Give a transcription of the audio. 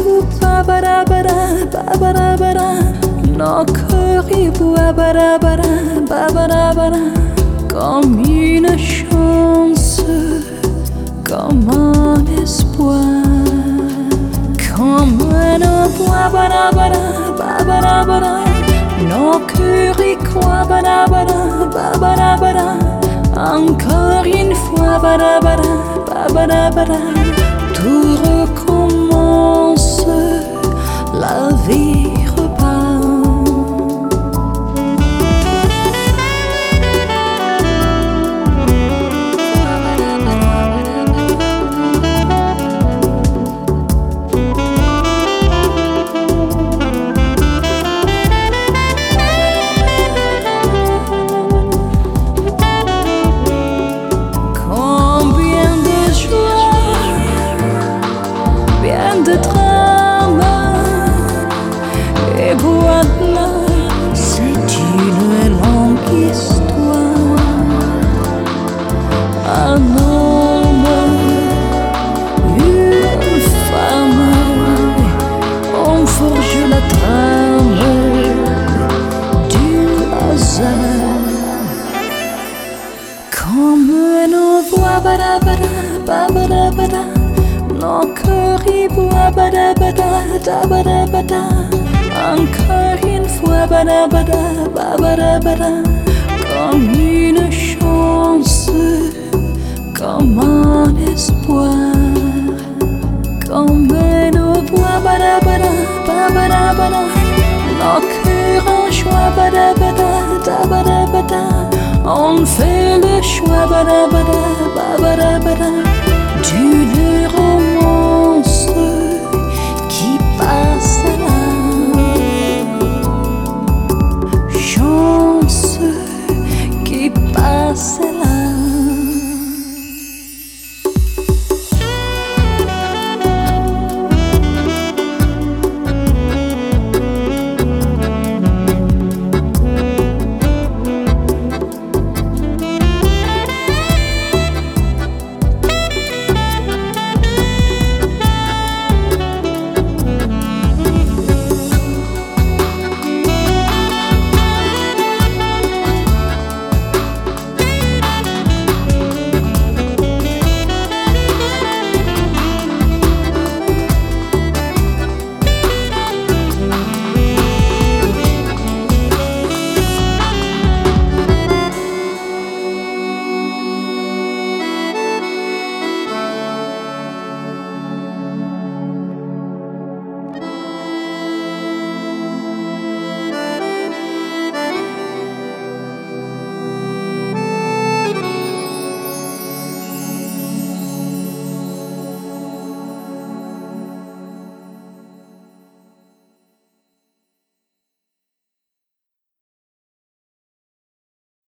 babara, babara, nos cœurs y babara, babara, comme une chance, comme un espoir, comme un babara, babara, nos cœurs y croient, babara, encore une fois, babara, tout recommence, la vie repart. De drame et voilà, c'est une longue histoire. Un homme, une femme, on forge la trame du hasard. Comme nos voix, babara, nos cœurs y boivent, babada, encore une fois, babara, comme une chance, comme un espoir, comme nos voix, babara, nos cœurs en joie, babada, on fait le choix, babara, d'une romance.